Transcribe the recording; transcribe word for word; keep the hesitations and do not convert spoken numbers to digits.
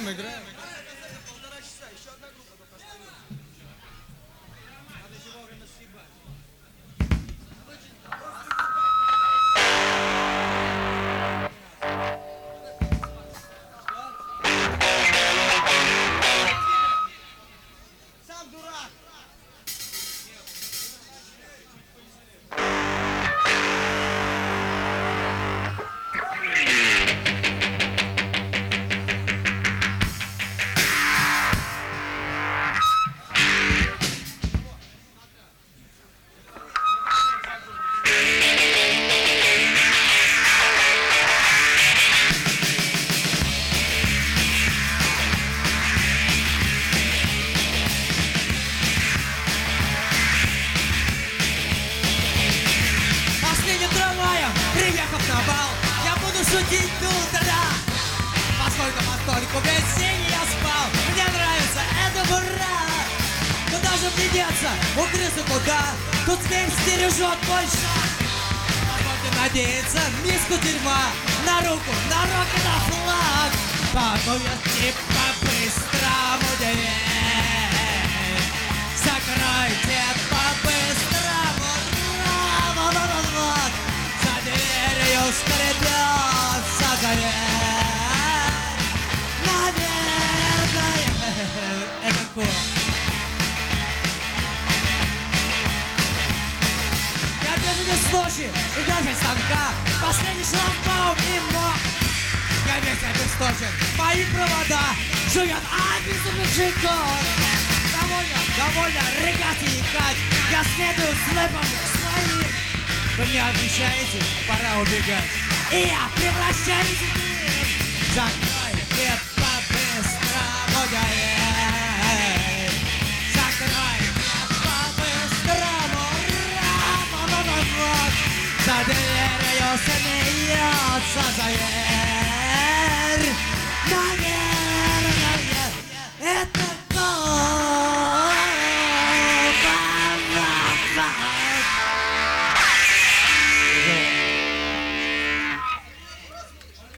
играем, играем. Шутить тут, да, поскольку, поскольку весь день я спал. Мне нравится это, ура! Куда же мне деться? У крысы куда? Тут зверь стережет больше. Позвольте надеяться, миску дерьма на руку, на рог и на флаг. Такое типа быстрому дверь. Закройте по-быстрому, ра-ра-ра-ра-ра. За дверью скребется дверь. Наверное, это кот. Я держу без ночи и даже станка. Последний шлагбаум и мог. Я весь обесточен, мои провода жует безумный джекот. Довольно, довольно рыгать и икать. Я следую слэпом своим. Вы мне обещаете, пора убегать. И я превращаюсь в них. Закрой мне по-быстрому дверь. Закрой мне по-быстрому. Ра-ра-ра-ра. За дверью смеется зверь.